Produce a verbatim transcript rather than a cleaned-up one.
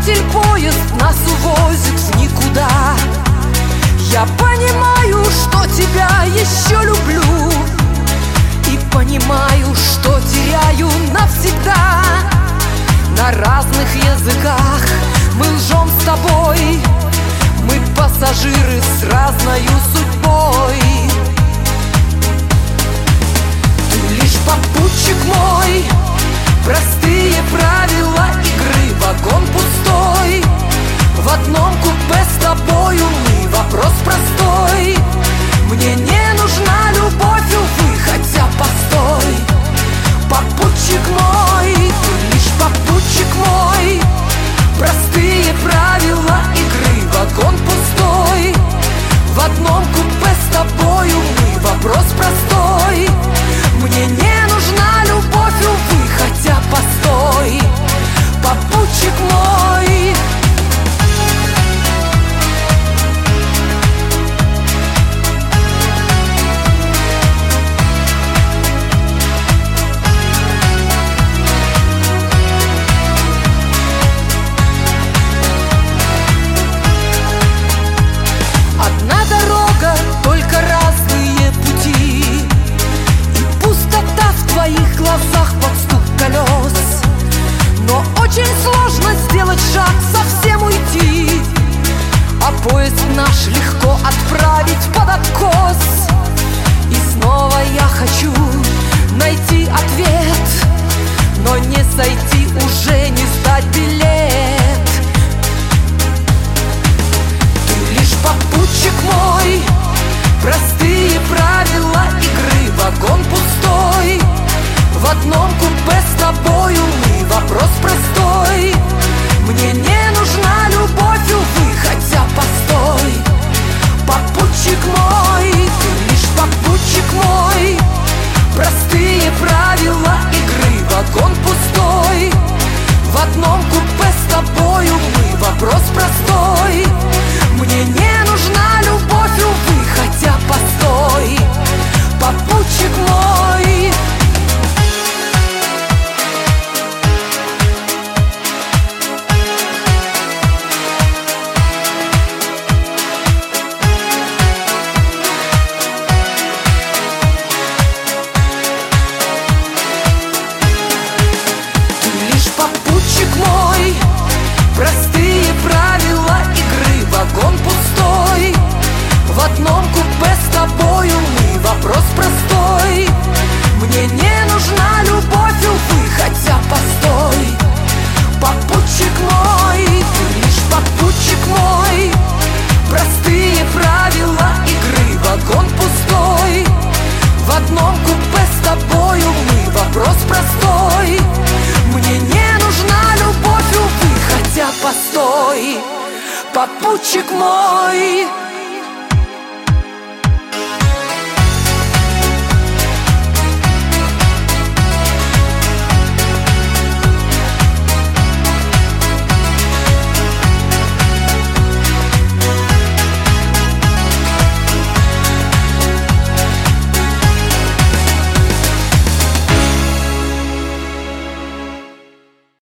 Катиль поезд нас увозит в никуда. Я понимаю, что тебя еще люблю, и понимаю, что теряю навсегда. На разных языках мы лжем с тобой, мы пассажиры с разною судьбой. Ты лишь попутчик мой, простые правила игры, вагон пустой. В одном купе с тобою мы, вопрос простой. Мне не нужна любовь, увы, хотя постой. Попутчик мой, ты лишь попутчик мой, простые правила игры, вагон пустой. В одном купе с тобою мы, вопрос простой. Мне не нужна любовь, увы, хотя постой. Попутчик мой. Одна дорога, только разные пути, и пустота в твоих глазах под стук колес. Но очень сложно сделать шаг, совсем уйти, а поезд наш легко отправить под откос. И снова я хочу найти ответ, но не сойти, уже не сдать билет. Ты лишь попутчик мой, простые правила игры, вагон пустой. В одном купе с тобою мы, вопрос простой. Мне не нужна любовь, увы, хотя постой. Попутчик мой, ты лишь попутчик мой, простые правила игры, вагон пустой. В одном купе с тобою мы, вопрос простой. Мне не нужна любовь, увы, хотя постой. Попутчик мой. Попутчик мой, простые правила игры, вагон пустой. В одном купе с тобою мы, вопрос простой. Мне не нужна любовь, увы, хотя постой. Попутчик мой, ты лишь попутчик мой, простые правила игры, вагон пустой. В одном купе с тобою мы, вопрос простой. Мне не нужна любовь, увы, хотя постой. Попутчик мой.